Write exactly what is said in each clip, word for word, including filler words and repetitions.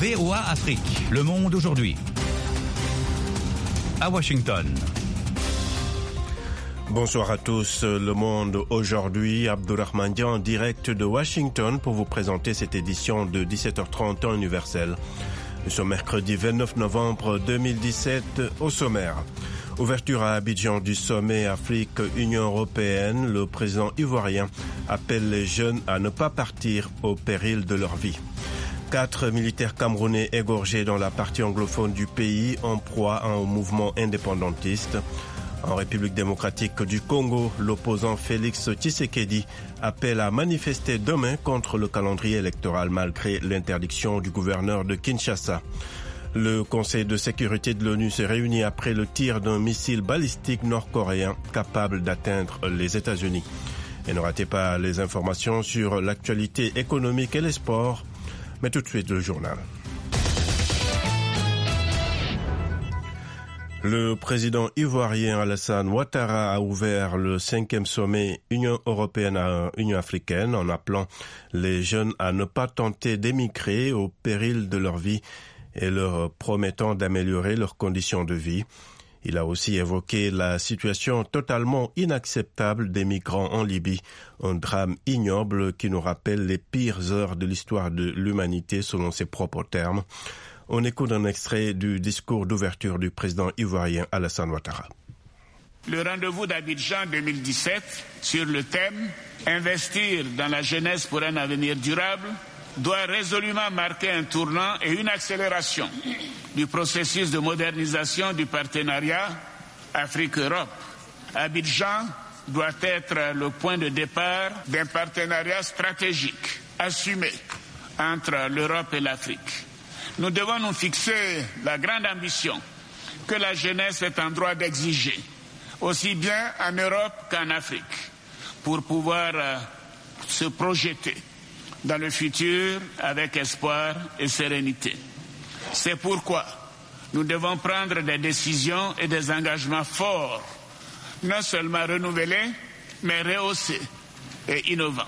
V O A Afrique, le monde aujourd'hui. À Washington. Bonsoir à tous, Le Monde aujourd'hui, Abdourahmane Dia en direct de Washington pour vous présenter cette édition de dix-sept heures trente temps universel. Nous sommes mercredi vingt-neuf novembre deux mille dix-sept au sommaire. Ouverture à Abidjan du sommet Afrique-Union européenne, le président ivoirien appelle les jeunes à ne pas partir au péril de leur vie. Quatre militaires camerounais égorgés dans la partie anglophone du pays en proie au mouvement indépendantiste. En République démocratique du Congo, l'opposant Félix Tshisekedi appelle à manifester demain contre le calendrier électoral malgré l'interdiction du gouverneur de Kinshasa. Le Conseil de sécurité de l'ONU s'est réuni après le tir d'un missile balistique nord-coréen capable d'atteindre les États-Unis. Et ne ratez pas les informations sur l'actualité économique et les sports, mais tout de suite le journal. Le président ivoirien Alassane Ouattara a ouvert le cinquième sommet Union européenne-Union africaine en appelant les jeunes à ne pas tenter d'émigrer au péril de leur vie et leur promettant d'améliorer leurs conditions de vie. Il a aussi évoqué la situation totalement inacceptable des migrants en Libye, un drame ignoble qui nous rappelle les pires heures de l'histoire de l'humanité selon ses propres termes. On écoute un extrait du discours d'ouverture du président ivoirien Alassane Ouattara. Le rendez-vous d'Abidjan deux mille dix-sept sur le thème « Investir dans la jeunesse pour un avenir durable » doit résolument marquer un tournant et une accélération du processus de modernisation du partenariat Afrique-Europe. Abidjan doit être le point de départ d'un partenariat stratégique assumé entre l'Europe et l'Afrique. Nous devons nous fixer la grande ambition que la jeunesse est en droit d'exiger, aussi bien en Europe qu'en Afrique, pour pouvoir euh, se projeter dans le futur avec espoir et sérénité. C'est pourquoi nous devons prendre des décisions et des engagements forts, non seulement renouvelés, mais rehaussés et innovants.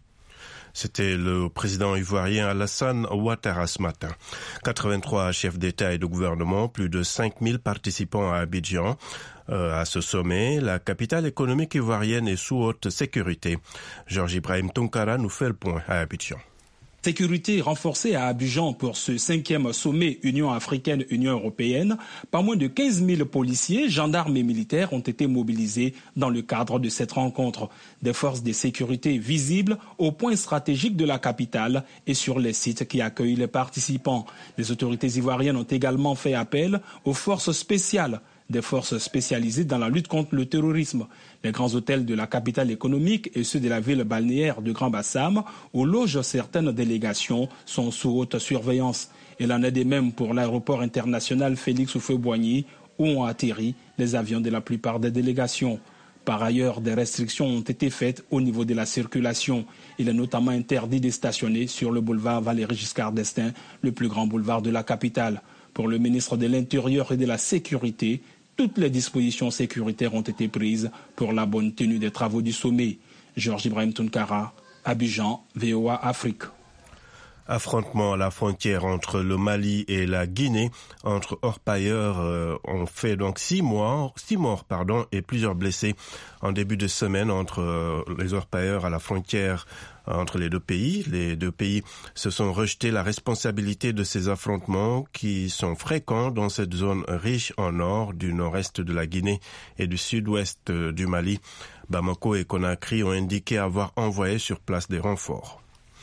C'était le président ivoirien Alassane Ouattara ce matin. quatre-vingt-trois chefs d'État et de gouvernement, plus de cinq mille participants à Abidjan. Euh, à ce sommet, la capitale économique ivoirienne est sous haute sécurité. Georges Ibrahim Tounkara nous fait le point à Abidjan. Sécurité renforcée à Abidjan pour ce cinquième sommet Union africaine-Union européenne. Pas moins de quinze mille policiers, gendarmes et militaires ont été mobilisés dans le cadre de cette rencontre. Des forces de sécurité visibles aux points stratégiques de la capitale et sur les sites qui accueillent les participants. Les autorités ivoiriennes ont également fait appel aux forces spéciales, des forces spécialisées dans la lutte contre le terrorisme. Les grands hôtels de la capitale économique et ceux de la ville balnéaire de Grand Bassam, où logent certaines délégations, sont sous haute surveillance. Il en est de même pour l'aéroport international Félix Houphouët-Boigny, où ont atterri les avions de la plupart des délégations. Par ailleurs, des restrictions ont été faites au niveau de la circulation. Il est notamment interdit de stationner sur le boulevard Valéry-Giscard d'Estaing, le plus grand boulevard de la capitale. Pour le ministre de l'Intérieur et de la Sécurité, toutes les dispositions sécuritaires ont été prises pour la bonne tenue des travaux du sommet. Georges Ibrahim Tounkara, Abidjan, V O A Afrique. Affrontement à la frontière entre le Mali et la Guinée, entre orpailleurs, euh, ont fait donc six mois, six morts, pardon, et plusieurs blessés en début de semaine entre euh, les orpailleurs à la frontière entre les deux pays. Les deux pays se sont rejetés la responsabilité de ces affrontements qui sont fréquents dans cette zone riche en or du nord-est de la Guinée et du sud-ouest du Mali. Bamako et Conakry ont indiqué avoir envoyé sur place des renforts.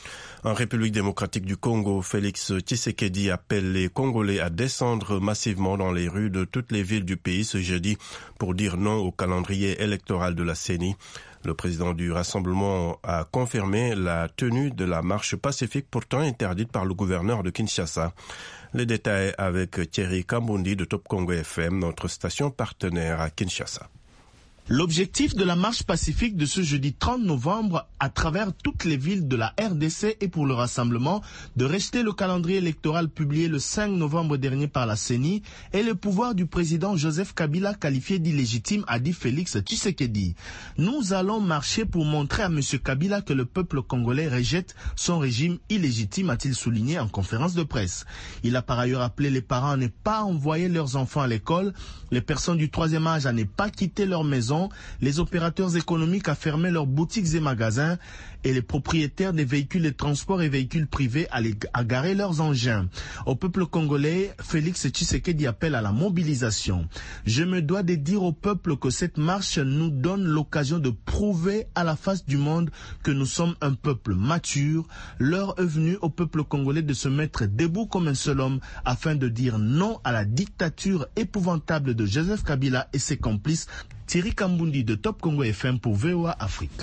En République démocratique du Congo, Félix Tshisekedi appelle les Congolais à descendre massivement dans les rues de toutes les villes du pays ce jeudi pour dire non au calendrier électoral de la C E N I. Le président du Rassemblement a confirmé la tenue de la marche pacifique pourtant interdite par le gouverneur de Kinshasa. Les détails avec Thierry Kambundi de Top Congo F M, notre station partenaire à Kinshasa. L'objectif de la marche pacifique de ce jeudi trente novembre à travers toutes les villes de la R D C est pour le rassemblement de rejeter le calendrier électoral publié le cinq novembre dernier par la C E N I et le pouvoir du président Joseph Kabila qualifié d'illégitime, a dit Félix Tshisekedi. Nous allons marcher pour montrer à M. Kabila que le peuple congolais rejette son régime illégitime, a-t-il souligné en conférence de presse. Il a par ailleurs appelé les parents à ne pas envoyer leurs enfants à l'école, les personnes du troisième âge à ne pas quitter leur maison, les opérateurs économiques à fermer leurs boutiques et magasins et les propriétaires des véhicules de transport et véhicules privés à, les, à garer leurs engins. Au peuple congolais, Félix Tshisekedi appelle à la mobilisation. Je me dois de dire au peuple que cette marche nous donne l'occasion de prouver à la face du monde que nous sommes un peuple mature. L'heure est venue au peuple congolais de se mettre debout comme un seul homme afin de dire non à la dictature épouvantable de Joseph Kabila et ses complices. Thierry Kambundi de Top Congo F M pour V O A Afrique.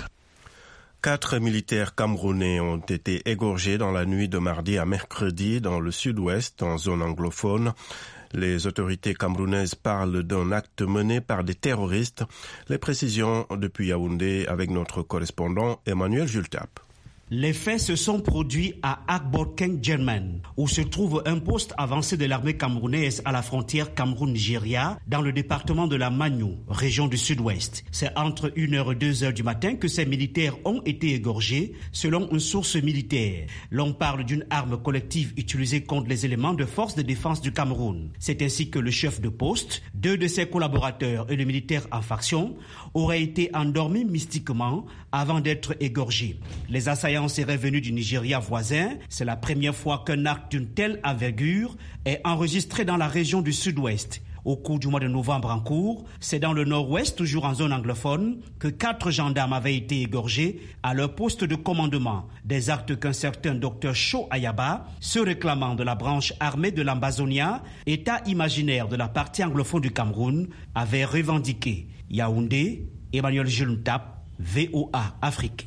Quatre militaires camerounais ont été égorgés dans la nuit de mardi à mercredi dans le sud-ouest, en zone anglophone. Les autorités camerounaises parlent d'un acte mené par des terroristes. Les précisions depuis Yaoundé avec notre correspondant Emmanuel Jultap. Les faits se sont produits à Agborkeng German, où se trouve un poste avancé de l'armée camerounaise à la frontière Cameroun-Nigeria, dans le département de la Magno, région du sud-ouest. C'est entre une heure et deux heures du matin que ces militaires ont été égorgés, selon une source militaire. L'on parle d'une arme collective utilisée contre les éléments de force de défense du Cameroun. C'est ainsi que le chef de poste, deux de ses collaborateurs et le militaire en faction auraient été endormis mystiquement avant d'être égorgés. Les assaillants seraient venus du Nigeria voisin. C'est la première fois qu'un acte d'une telle envergure est enregistré dans la région du sud-ouest. Au cours du mois de novembre en cours, c'est dans le nord-ouest, toujours en zone anglophone, que quatre gendarmes avaient été égorgés à leur poste de commandement. Des actes qu'un certain docteur Cho Ayaba, se réclamant de la branche armée de l'Ambazonia, état imaginaire de la partie anglophone du Cameroun, avait revendiqué. Yaoundé, Emmanuel Jultap, V O A Afrique.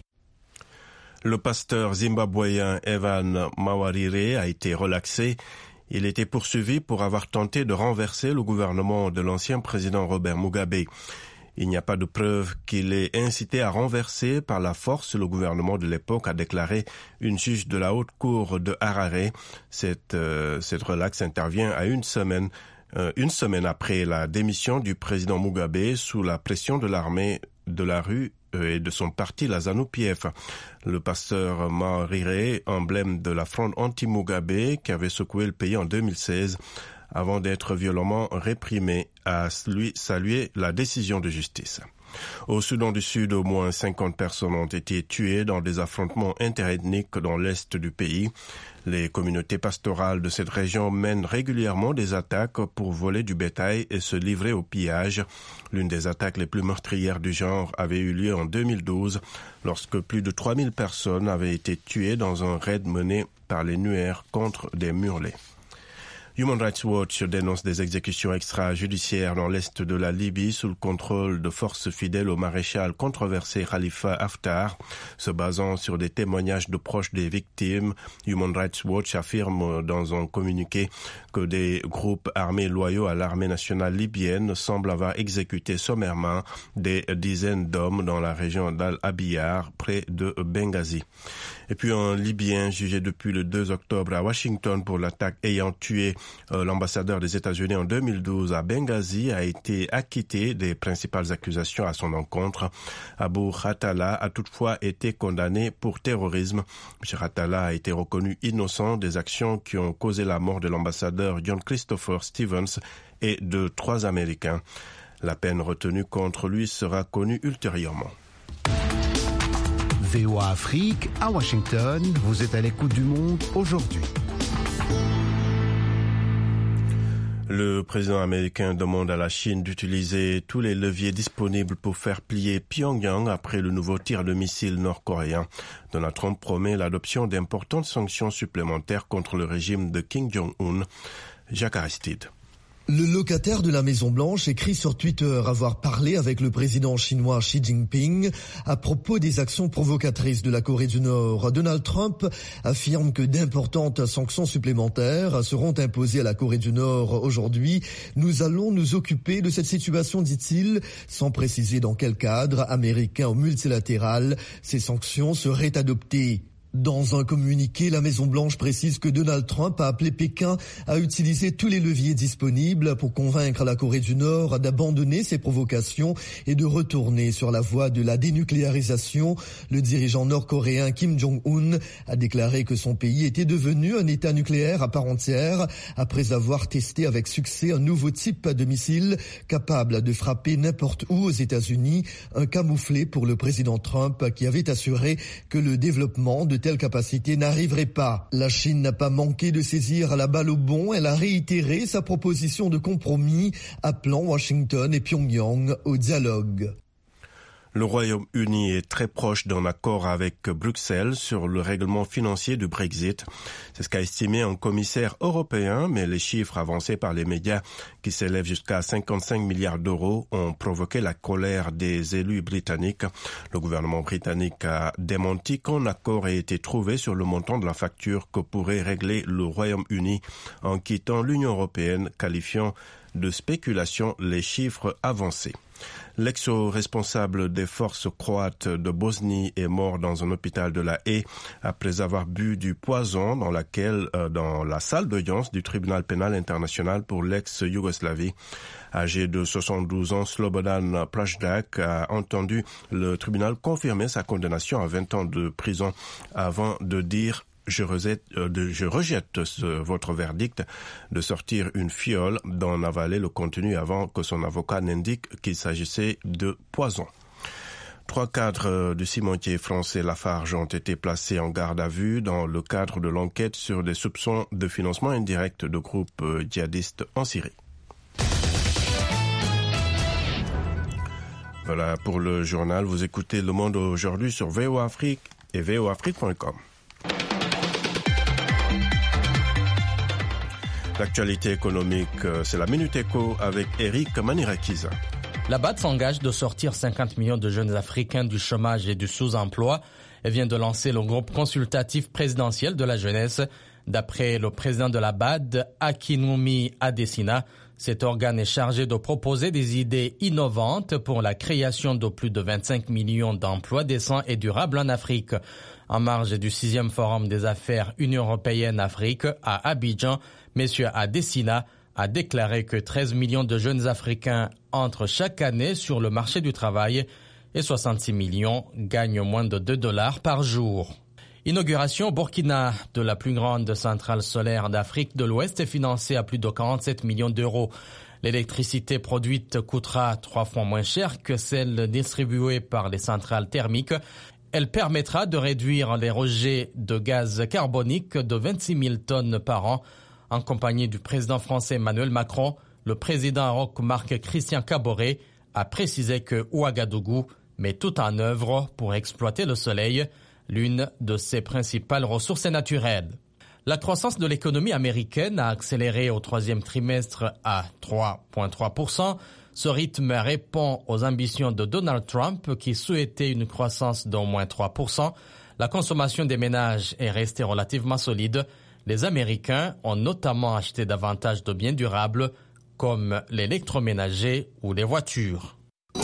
Le pasteur zimbabwéen Evan Mawarire a été relaxé. Il était poursuivi pour avoir tenté de renverser le gouvernement de l'ancien président Robert Mugabe. Il n'y a pas de preuve qu'il ait incité à renverser par la force le gouvernement de l'époque, a déclaré une juge de la haute cour de Harare. Cette, euh, cette relaxe intervient à une semaine, euh, une semaine après la démission du président Mugabe sous la pression de l'armée de la rue et de son parti, la ZANU-P F. Le pasteur Mawarire, emblème de la fronde anti-Mugabe qui avait secoué le pays en deux mille seize, avant d'être violemment réprimé, a lui salué la décision de justice. Au Soudan du Sud, au moins cinquante personnes ont été tuées dans des affrontements interethniques dans l'est du pays. Les communautés pastorales de cette région mènent régulièrement des attaques pour voler du bétail et se livrer au pillage. L'une des attaques les plus meurtrières du genre avait eu lieu en deux mille douze, lorsque plus de trois mille personnes avaient été tuées dans un raid mené par les Nuer contre des Murlés. Human Rights Watch dénonce des exécutions extrajudiciaires dans l'est de la Libye sous le contrôle de forces fidèles au maréchal controversé Khalifa Haftar. Se basant sur des témoignages de proches des victimes, Human Rights Watch affirme dans un communiqué que des groupes armés loyaux à l'armée nationale libyenne semblent avoir exécuté sommairement des dizaines d'hommes dans la région d'Al-Abiyar, près de Benghazi. Et puis un Libyen jugé depuis le deux octobre à Washington pour l'attaque ayant tué euh, l'ambassadeur des États-Unis en deux mille douze à Benghazi a été acquitté des principales accusations à son encontre. Abou Khatala a toutefois été condamné pour terrorisme. M. Khatala a été reconnu innocent des actions qui ont causé la mort de l'ambassadeur John Christopher Stevens et de trois Américains. La peine retenue contre lui sera connue ultérieurement. V O A Afrique, à Washington, vous êtes à l'écoute du monde aujourd'hui. Le président américain demande à la Chine d'utiliser tous les leviers disponibles pour faire plier Pyongyang après le nouveau tir de missiles nord-coréen. Donald Trump promet l'adoption d'importantes sanctions supplémentaires contre le régime de Kim Jong-un. Jacques Aristide. Le locataire de la Maison-Blanche écrit sur Twitter avoir parlé avec le président chinois Xi Jinping à propos des actions provocatrices de la Corée du Nord. Donald Trump affirme que d'importantes sanctions supplémentaires seront imposées à la Corée du Nord aujourd'hui. Nous allons nous occuper de cette situation, dit-il, sans préciser dans quel cadre, américain ou multilatéral, ces sanctions seraient adoptées. Dans un communiqué, la Maison-Blanche précise que Donald Trump a appelé Pékin à utiliser tous les leviers disponibles pour convaincre la Corée du Nord d'abandonner ses provocations et de retourner sur la voie de la dénucléarisation. Le dirigeant nord-coréen Kim Jong-un a déclaré que son pays était devenu un État nucléaire à part entière après avoir testé avec succès un nouveau type de missile capable de frapper n'importe où aux États-Unis, un camouflet pour le président Trump qui avait assuré que le développement de telle capacité n'arriverait pas. La Chine n'a pas manqué de saisir la balle au bond. Elle a réitéré sa proposition de compromis, appelant Washington et Pyongyang au dialogue. Le Royaume-Uni est très proche d'un accord avec Bruxelles sur le règlement financier du Brexit. C'est ce qu'a estimé un commissaire européen, mais les chiffres avancés par les médias, qui s'élèvent jusqu'à cinquante-cinq milliards d'euros, ont provoqué la colère des élus britanniques. Le gouvernement britannique a démenti qu'un accord ait été trouvé sur le montant de la facture que pourrait régler le Royaume-Uni en quittant l'Union européenne, qualifiant de spéculation les chiffres avancés. L'ex-responsable des forces croates de Bosnie est mort dans un hôpital de La Haye après avoir bu du poison dans, laquelle, euh, dans la salle d'audience du tribunal pénal international pour l'ex-Yougoslavie. Âgé de soixante-douze ans, Slobodan Plajdak a entendu le tribunal confirmer sa condamnation à vingt ans de prison avant de dire Je rejette, euh, je rejette ce, votre verdict de sortir une fiole, d'en avaler le contenu avant que son avocat n'indique qu'il s'agissait de poison. Trois cadres du cimentier français Lafarge ont été placés en garde à vue dans le cadre de l'enquête sur des soupçons de financement indirect de groupes djihadistes en Syrie. Voilà pour le journal. Vous écoutez Le Monde aujourd'hui sur V O Afrique et v o afrique point com. L'actualité économique, c'est la Minute Éco avec Eric Manirakiza. La B A D s'engage de sortir cinquante millions de jeunes Africains du chômage et du sous-emploi et vient de lancer le groupe consultatif présidentiel de la jeunesse. D'après le président de la B A D, Akinwumi Adesina, cet organe est chargé de proposer des idées innovantes pour la création de plus de vingt-cinq millions d'emplois décents et durables en Afrique. En marge du sixième forum des affaires Union européenne-Afrique à Abidjan, M. Adesina a déclaré que treize millions de jeunes Africains entrent chaque année sur le marché du travail et soixante-six millions gagnent moins de deux dollars par jour. Inauguration au Burkina de la plus grande centrale solaire d'Afrique de l'Ouest est financée à plus de quarante-sept millions d'euros. L'électricité produite coûtera trois fois moins cher que celle distribuée par les centrales thermiques. Elle permettra de réduire les rejets de gaz carbonique de vingt-six mille tonnes par an. En compagnie du président français Emmanuel Macron, le président maroc Marc-Christian Kaboré a précisé que Ouagadougou met tout en œuvre pour exploiter le soleil, l'une de ses principales ressources naturelles. La croissance de l'économie américaine a accéléré au troisième trimestre à trois virgule trois pour cent. Ce rythme répond aux ambitions de Donald Trump qui souhaitait une croissance d'au moins trois pour cent. La consommation des ménages est restée relativement solide. Les Américains ont notamment acheté davantage de biens durables comme l'électroménager ou les voitures.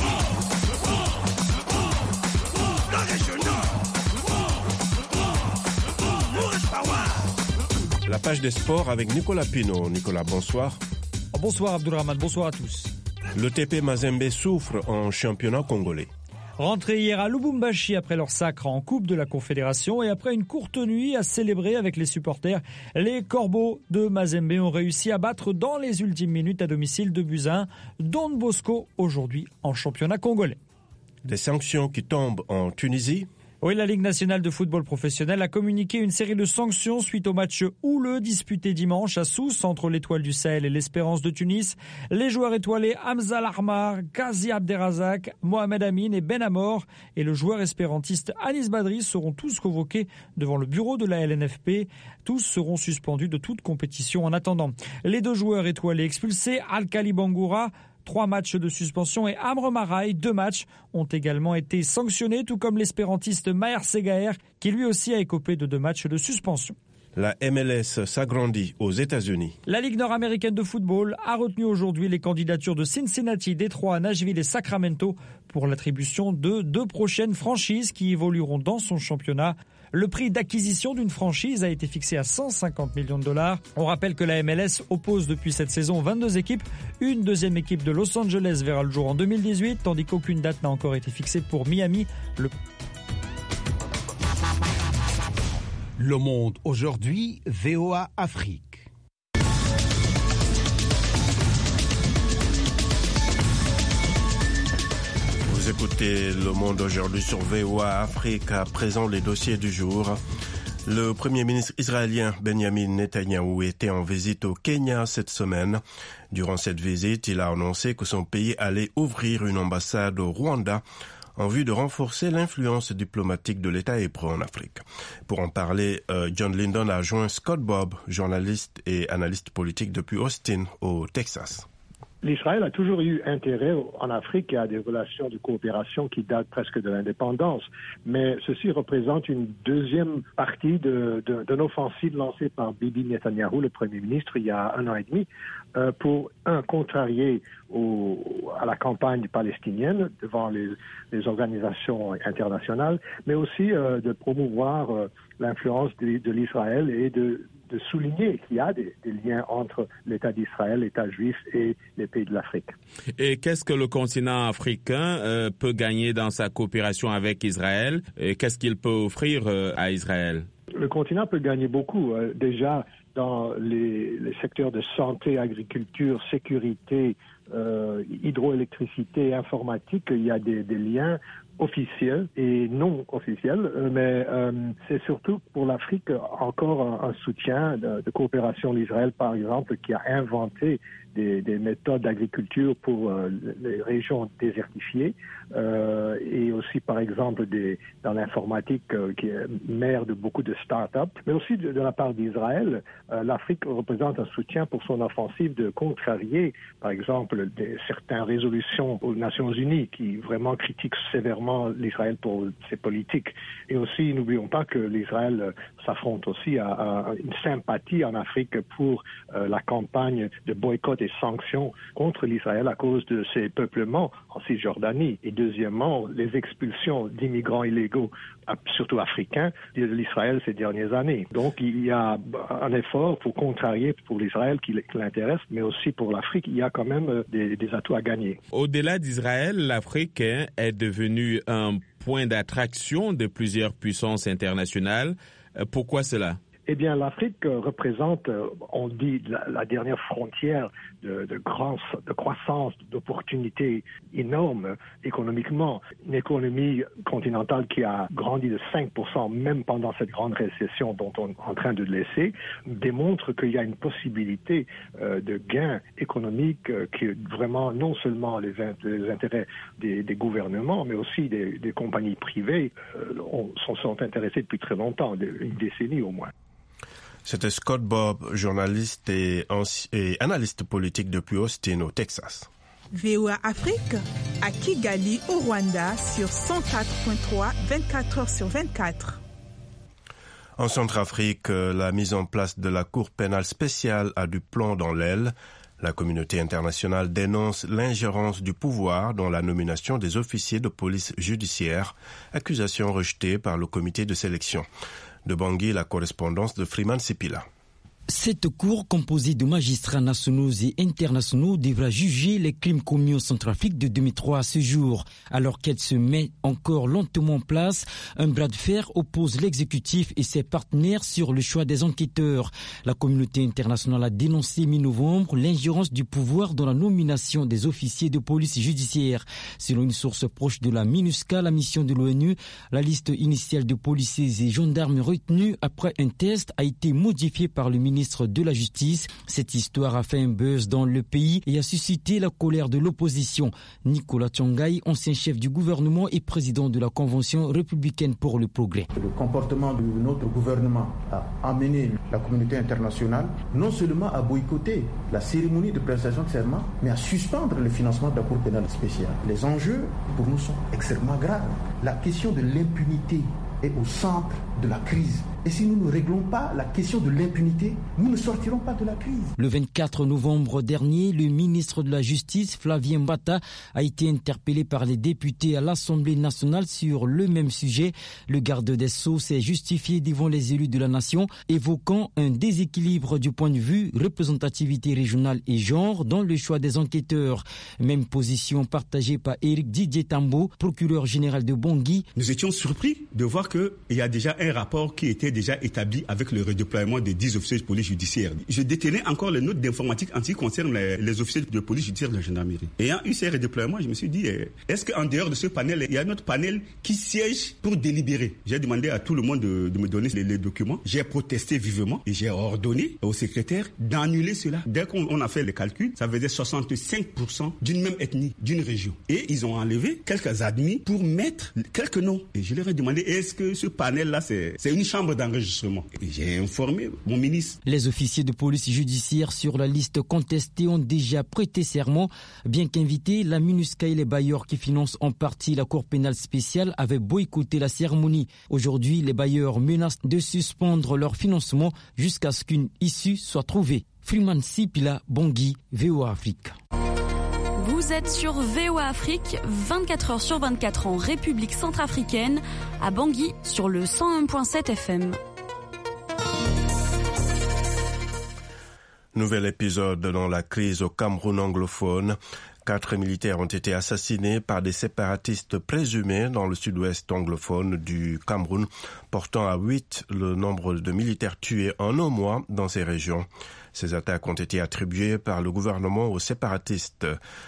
La page des sports avec Nicolas Pinault. Nicolas, bonsoir. Bonsoir Abdourahmane, bonsoir à tous. Le T P Mazembe souffre en championnat congolais. Rentré hier à Lubumbashi après leur sacre en Coupe de la Confédération et après une courte nuit à célébrer avec les supporters, les Corbeaux de Mazembe ont réussi à battre dans les ultimes minutes à domicile de Buzyn, Don Bosco aujourd'hui en championnat congolais. Des sanctions qui tombent en Tunisie. Oui, la Ligue nationale de football professionnel a communiqué une série de sanctions suite au match houleux disputé dimanche à Sousse entre l'Étoile du Sahel et l'Espérance de Tunis. Les joueurs étoilés Hamza Larmar, Ghazi Abderrazak, Mohamed Amin et Ben Amor et le joueur espérantiste Anis Badri seront tous convoqués devant le bureau de la L N F P. Tous seront suspendus de toute compétition en attendant. Les deux joueurs étoilés expulsés, Al-Khali Bangoura, trois matchs de suspension et Amr Maraï, deux matchs, ont également été sanctionnés, tout comme l'espérantiste Maher Segaer, qui lui aussi a écopé de deux matchs de suspension. La M L S s'agrandit aux États-Unis. La Ligue nord-américaine de football a retenu aujourd'hui les candidatures de Cincinnati, Détroit, Nashville et Sacramento pour l'attribution de deux prochaines franchises qui évolueront dans son championnat. Le prix d'acquisition d'une franchise a été fixé à cent cinquante millions de dollars. On rappelle que la M L S oppose depuis cette saison vingt-deux équipes. Une deuxième équipe de Los Angeles verra le jour en deux mille dix-huit, tandis qu'aucune date n'a encore été fixée pour Miami. Le... Le Monde aujourd'hui, V O A Afrique. Vous écoutez Le Monde aujourd'hui sur V O A Afrique. À présent, les dossiers du jour. Le Premier ministre israélien Benjamin Netanyahou était en visite au Kenya cette semaine. Durant cette visite, il a annoncé que son pays allait ouvrir une ambassade au Rwanda en vue de renforcer l'influence diplomatique de l'État hébreu en Afrique. Pour en parler, euh, John Lyndon a joint Scott Bob, journaliste et analyste politique depuis Austin, au Texas. L'Israël a toujours eu intérêt en Afrique à des relations de coopération qui datent presque de l'indépendance, mais ceci représente une deuxième partie de, de, d'une offensive lancée par Bibi Netanyahou, le Premier ministre, il y a un an et demi, euh, pour, un, contrarier au, à la campagne palestinienne devant les, les organisations internationales, mais aussi euh, de promouvoir euh, l'influence de, de l'Israël et de de souligner qu'il y a des, des liens entre l'État d'Israël, l'État juif et les pays de l'Afrique. Et qu'est-ce que le continent africain euh, peut gagner dans sa coopération avec Israël? Et qu'est-ce qu'il peut offrir euh, à Israël? Le continent peut gagner beaucoup. Euh, déjà, dans les, les secteurs de santé, agriculture, sécurité, euh, hydroélectricité, informatique, il y a des, des liens officiels et non officiels, mais euh, c'est surtout pour l'Afrique encore un, un soutien de, de coopération d'Israël, par exemple, qui a inventé des, des méthodes d'agriculture pour euh, les régions désertifiées euh, et aussi, par exemple, des, dans l'informatique euh, qui est mère de beaucoup de start-up, mais aussi de, de la part d'Israël, euh, l'Afrique représente un soutien pour son offensive de contrarier, par exemple, des, certaines résolutions aux Nations Unies qui vraiment critiquent sévèrement l'Israël pour ses politiques. Et aussi, n'oublions pas que l'Israël s'affronte aussi à, à une sympathie en Afrique pour euh, la campagne de boycott et sanctions contre l'Israël à cause de ses peuplements en Cisjordanie. Et deuxièmement, les expulsions d'immigrants illégaux, surtout africains, de l'Israël ces dernières années. Donc, il y a un effort pour contrarier pour l'Israël qui l'intéresse, mais aussi pour l'Afrique, il y a quand même des, des atouts à gagner. Au-delà d'Israël, l'Afrique hein, est devenue un point d'attraction de plusieurs puissances internationales. Pourquoi cela? Eh bien, l'Afrique représente, on dit, la, la dernière frontière de, de, grand, de croissance, d'opportunités énormes économiquement. Une économie continentale qui a grandi de cinq pour cent, même pendant cette grande récession dont on est en train de laisser, démontre qu'il y a une possibilité euh, de gain économique euh, qui est vraiment non seulement les, les intérêts des, des gouvernements, mais aussi des, des compagnies privées euh, on, sont, sont intéressées depuis très longtemps, une décennie au moins. C'était Scott Bob, journaliste et, et analyste politique depuis Austin, au Texas. V O A Afrique, à Kigali, au Rwanda, sur cent quatre virgule trois, vingt-quatre heures sur vingt-quatre. En Centrafrique, la mise en place de la Cour pénale spéciale a du plomb dans l'aile. La communauté internationale dénonce l'ingérence du pouvoir dans la nomination des officiers de police judiciaire, accusation rejetée par le comité de sélection. De Bangui, la correspondance de Freeman Sipila. Cette cour, composée de magistrats nationaux et internationaux, devra juger les crimes commis en Centrafrique de deux mille trois à ce jour. Alors qu'elle se met encore lentement en place, un bras de fer oppose l'exécutif et ses partenaires sur le choix des enquêteurs. La communauté internationale a dénoncé mi-novembre l'ingérence du pouvoir dans la nomination des officiers de police judiciaire. Selon une source proche de la MINUSCA, la mission de l'ONU, la liste initiale de policiers et gendarmes retenus après un test a été modifiée par le ministre de la Justice. Cette histoire a fait un buzz dans le pays et a suscité la colère de l'opposition. Nicolas Tchongaï, ancien chef du gouvernement et président de la Convention républicaine pour le progrès. Le comportement de notre gouvernement a amené la communauté internationale non seulement à boycotter la cérémonie de prestation de serment, mais à suspendre le financement de la Cour pénale spéciale. Les enjeux pour nous sont extrêmement graves. La question de l'impunité est au centre de la crise. Et si nous ne réglons pas la question de l'impunité, nous ne sortirons pas de la crise. Le vingt-quatre novembre dernier, le ministre de la Justice, Flavien Mbata, a été interpellé par les députés à l'Assemblée nationale sur le même sujet. Le garde des Sceaux s'est justifié devant les élus de la nation, évoquant un déséquilibre du point de vue représentativité régionale et genre dans le choix des enquêteurs. Même position partagée par Éric Didier Tambo, procureur général de Bangui. Nous étions surpris de voir qu'il y a déjà un rapport qui était déjà établi avec le redéploiement des dix officiers de police judiciaire. Je détenais encore les notes d'informatique en ce qui concerne les, les officiers de police judiciaire de la gendarmerie. Ayant eu ces redéploiements, je me suis dit, est-ce qu'en dehors de ce panel, il y a un autre panel qui siège pour délibérer? J'ai demandé à tout le monde de, de me donner les, les documents. J'ai protesté vivement et j'ai ordonné au secrétaire d'annuler cela. Dès qu'on a fait les calculs, ça faisait soixante-cinq pour cent d'une même ethnie, d'une région. Et ils ont enlevé quelques admis pour mettre quelques noms. Et je leur ai demandé, est-ce que ce panel-là, c'est, c'est une chambre d'enregistrement? Et j'ai informé mon ministre. Les officiers de police judiciaire sur la liste contestée ont déjà prêté serment. Bien qu'invités, la MINUSCA et les bailleurs qui financent en partie la Cour pénale spéciale avaient boycotté la cérémonie. Aujourd'hui, les bailleurs menacent de suspendre leur financement jusqu'à ce qu'une issue soit trouvée. Freeman Sipila, Bangui, V O A Afrique. Vous êtes sur V O A Afrique, vingt-quatre heures sur vingt-quatre en République centrafricaine, à Bangui sur le cent un virgule sept F M. Nouvel épisode dans la crise au Cameroun anglophone. Quatre militaires ont été assassinés par des séparatistes présumés dans le sud-ouest anglophone du Cameroun, portant à huit le nombre de militaires tués en un mois dans ces régions. Ces attaques ont été attribuées par le gouvernement aux séparatistes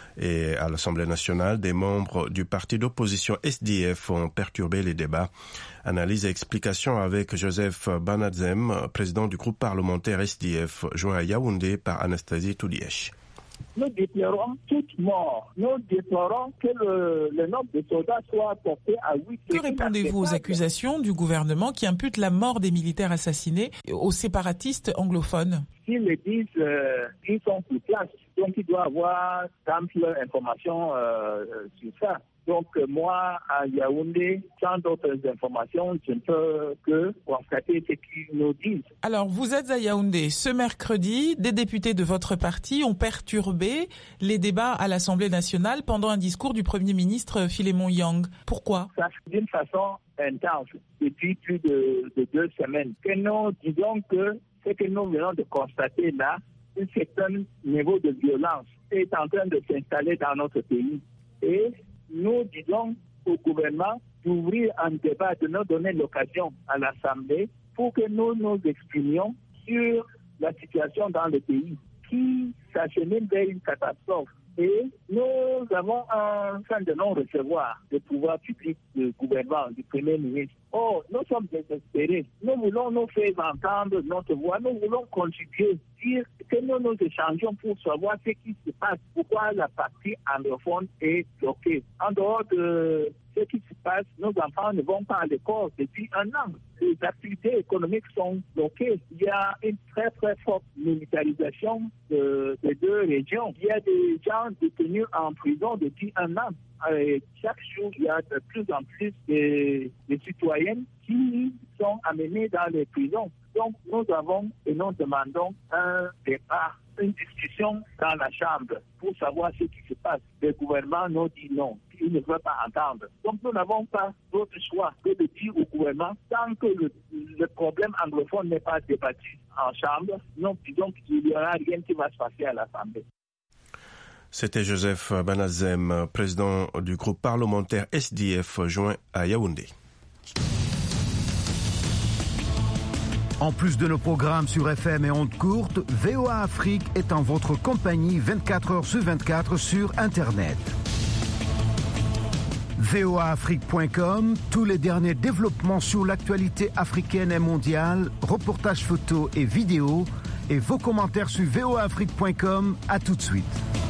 et à l'Assemblée nationale. Des membres du parti d'opposition S D F ont perturbé les débats. Analyse et explication avec Joseph Banadzem, président du groupe parlementaire S D F, joint à Yaoundé par Anastasie Toudièche. Nous déplorons toute mort. Nous déplorons que le, le nombre de soldats soit porté à huit. Que répondez-vous aux accusations du gouvernement qui imputent la mort des militaires assassinés aux séparatistes anglophones? S'ils le disent, euh, ils sont sur place. Donc, il doit y avoir d'ample information euh, sur ça. Donc, moi, à Yaoundé, sans d'autres informations, je ne peux que constater ce qu'ils nous disent. Alors, vous êtes à Yaoundé. Ce mercredi, des députés de votre parti ont perturbé les débats à l'Assemblée nationale pendant un discours du Premier ministre Philémon Yang. Pourquoi? Ça, d'une façon intense, depuis plus de, de deux semaines. Que nous disons que ce que nous venons de constater là, un certain niveau de violence est en train de s'installer dans notre pays. Et nous disons au gouvernement d'ouvrir un débat, de nous donner l'occasion à l'Assemblée pour que nous nous exprimions sur la situation dans le pays qui s'achemine vers une catastrophe. Et nous avons un fin de non-recevoir du pouvoir public, du gouvernement, du Premier ministre. Oh, nous sommes désespérés. Nous voulons nous faire entendre notre voix. Nous voulons contribuer, dire que nous nous échangeons pour savoir ce qui se passe. Pourquoi la partie anglophone est bloquée. En dehors de ce qui se passe, nos enfants ne vont pas à l'école depuis un an. Les activités économiques sont bloquées. Il y a une très très forte militarisation de, des deux régions. Il y a des gens détenus en prison depuis un an. Et chaque jour, il y a de plus en plus de, de citoyennes qui sont amenées dans les prisons. Donc nous avons et nous demandons un débat, une discussion dans la Chambre pour savoir ce qui se passe. Le gouvernement nous dit non, il ne veut pas entendre. Donc nous n'avons pas d'autre choix que de dire au gouvernement, tant que le, le problème anglophone n'est pas débattu en Chambre, nous disons qu'il n'y aura rien qui va se passer à l'Assemblée. C'était Joseph Banazem, président du groupe parlementaire S D F, joint à Yaoundé. En plus de nos programmes sur F M et ondes courtes, V O A Afrique est en votre compagnie vingt-quatre heures sur vingt-quatre sur Internet. V O A Afrique point com, tous les derniers développements sur l'actualité africaine et mondiale, reportages photos et vidéos, et vos commentaires sur V O A Afrique point com. À tout de suite.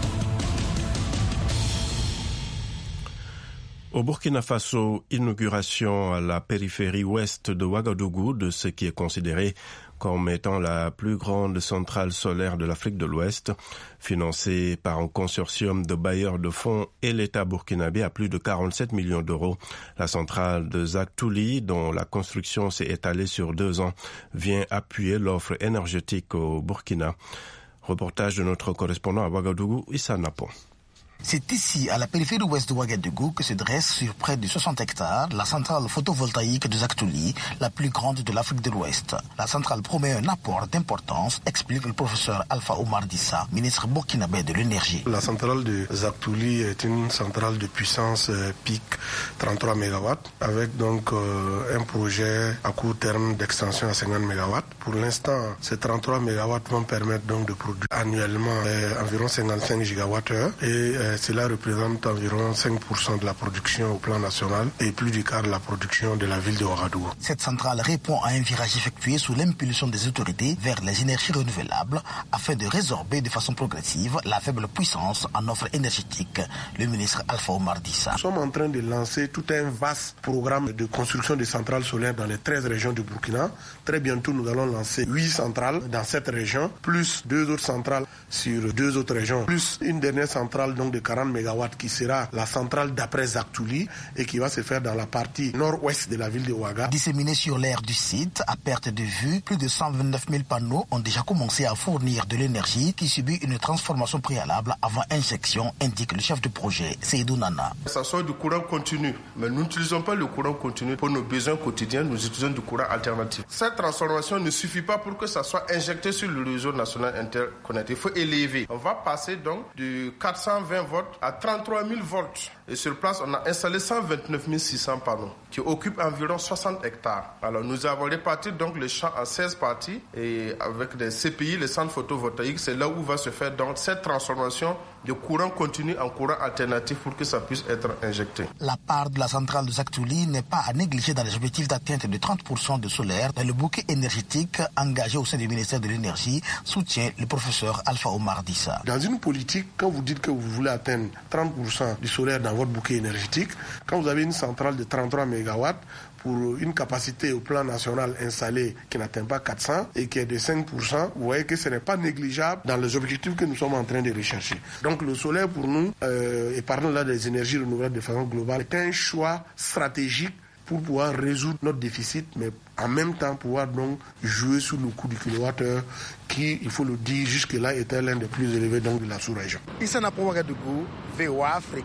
Au Burkina Faso, inauguration à la périphérie ouest de Ouagadougou de ce qui est considéré comme étant la plus grande centrale solaire de l'Afrique de l'Ouest, financée par un consortium de bailleurs de fonds et l'État burkinabé à plus de quarante-sept millions d'euros. La centrale de Zaktouli, dont la construction s'est étalée sur deux ans, vient appuyer l'offre énergétique au Burkina. Reportage de notre correspondant à Ouagadougou, Issa Napo. C'est ici, à la périphérie ouest de Ouagadougou, que se dresse sur près de soixante hectares la centrale photovoltaïque de Zaktouli, la plus grande de l'Afrique de l'Ouest. La centrale promet un apport d'importance, explique le professeur Alpha Oumar Dissa, ministre burkinabé de l'énergie. La centrale de Zaktouli est une centrale de puissance euh, pic trente-trois mégawatts, avec donc euh, un projet à court terme d'extension à cinquante mégawatts. Pour l'instant, ces trente-trois mégawatts vont permettre donc de produire annuellement euh, environ cinquante-cinq gigawattheures et euh, cela représente environ cinq pour cent de la production au plan national et plus du quart de la production de la ville de Ouagadougou. Cette centrale répond à un virage effectué sous l'impulsion des autorités vers les énergies renouvelables afin de résorber de façon progressive la faible puissance en offre énergétique. Le ministre Alpha Oumar Dissa. Nous sommes en train de lancer tout un vaste programme de construction de centrales solaires dans les treize régions du Burkina. Très bientôt, nous allons lancer huit centrales dans cette région, plus deux autres centrales sur deux autres régions, plus une dernière centrale donc de quarante mégawatts qui sera la centrale d'après Zaktouli et qui va se faire dans la partie nord-ouest de la ville de Ouaga. Disséminés sur l'aire du site, à perte de vue, plus de cent vingt-neuf mille panneaux ont déjà commencé à fournir de l'énergie qui subit une transformation préalable avant injection, indique le chef de projet, Seydou Nana. Ça soit du courant continu, mais nous n'utilisons pas le courant continu pour nos besoins quotidiens, nous utilisons du courant alternatif. Cette transformation ne suffit pas pour que ça soit injecté sur le réseau national interconnecté. Il faut élever. On va passer donc de quatre cent vingt volts à trente-trois mille volts. Et sur place, on a installé cent vingt-neuf mille six cents panneaux qui occupent environ soixante hectares. Alors nous avons réparti donc les champs en seize parties et avec des C P I, les centres photovoltaïques, c'est là où va se faire donc cette transformation de courant continu en courant alternatif pour que ça puisse être injecté. La part de la centrale de Zaktouli n'est pas à négliger dans les objectifs d'atteinte de trente pour cent de solaire dans le bouquet énergétique engagé au sein du ministère de l'énergie, soutient le professeur Alpha Oumar Dissa. Dans une politique, quand vous dites que vous voulez atteindre trente pour cent du solaire dans votre bouquet énergétique, quand vous avez une centrale de trente-trois mégawatts pour une capacité au plan national installée qui n'atteint pas quatre cents et qui est de cinq pour cent, vous voyez que ce n'est pas négligeable dans les objectifs que nous sommes en train de rechercher. Donc le solaire pour nous, euh, et parlons là des énergies renouvelables de façon globale, est un choix stratégique pour pouvoir résoudre notre déficit, mais en même temps pouvoir donc jouer sur le coût du kilowattheure qui, il faut le dire, jusque-là était l'un des plus élevés donc de la sous-région. Issa Napo Ouagadougou, V O A Afrique.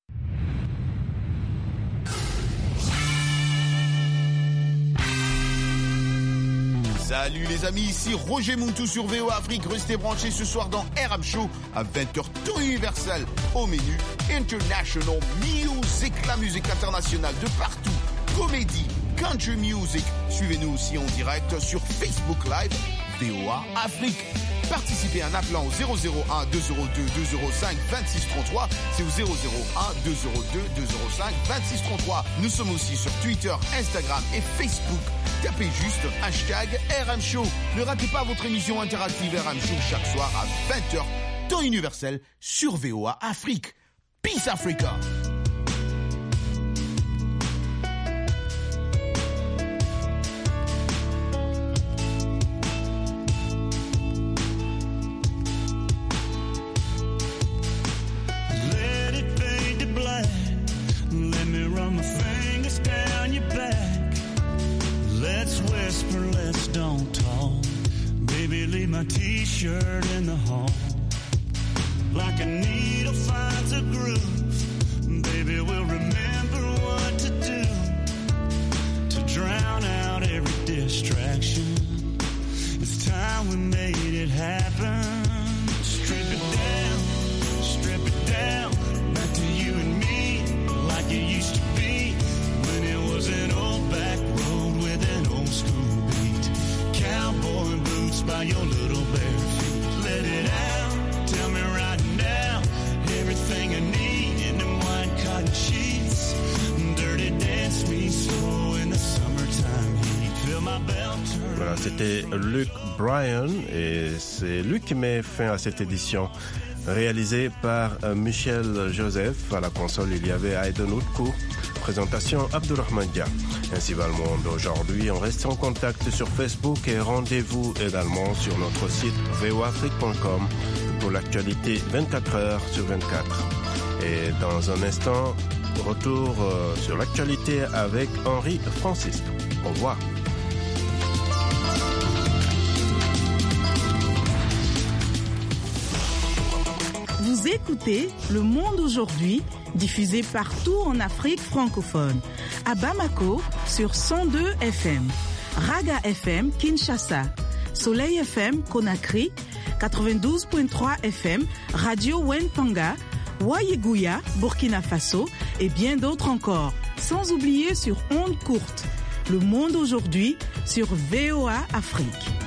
Salut les amis, ici Roger Muntou sur V O A Afrique. Restez branchés ce soir dans R M Show à vingt heures temps universel. Au menu International Music, la musique internationale de partout. Comédie, country music. Suivez-nous aussi en direct sur Facebook Live V O A Afrique. Participez en appelant au zéro zéro un deux zéro deux deux zéro cinq vingt-six trente-trois. C'est au zéro zéro un deux zéro deux deux zéro cinq vingt-six trente-trois. Nous sommes aussi sur Twitter, Instagram et Facebook. Tapez juste hashtag R M Show. Ne ratez pas votre émission interactive R M Show chaque soir à vingt heures, temps universel sur V O A Afrique. Peace Africa. Let's whisper, let's don't talk. shirt in the hall. Like a needle finds a groove, baby, we'll remember what to do to drown out every distraction. It's time we made it happen. Strip it down, strip it down, back to you and me, like it used to be, when it was an old back road with an old school beat. Cowboy boots by your little bare feet. Let it out, tell me right now, everything I need in them white cotton sheets. Dirty dance me slow in the summertime heat. Feel my belt turn. Voilà, c'était Luke Bryan et c'est lui qui met fin à cette édition réalisée par Michel Joseph. À la console, il y avait Aiden Outkou. Présentation Abdurrahman Dia. Ainsi va le monde aujourd'hui. On reste en contact sur Facebook et rendez-vous également sur notre site v o afrique point com pour l'actualité vingt-quatre heures sur vingt-quatre. Et dans un instant, retour sur l'actualité avec Henri Francis. Au revoir. Vous écoutez Le Monde aujourd'hui, diffusé partout en Afrique francophone. À Bamako, sur cent deux F M. Raga F M, Kinshasa. Soleil F M, Conakry. quatre-vingt-douze virgule trois F M, Radio Wenpanga. Wayeguya, Burkina Faso. Et bien d'autres encore. Sans oublier sur ondes courtes. Le Monde aujourd'hui, sur V O A Afrique.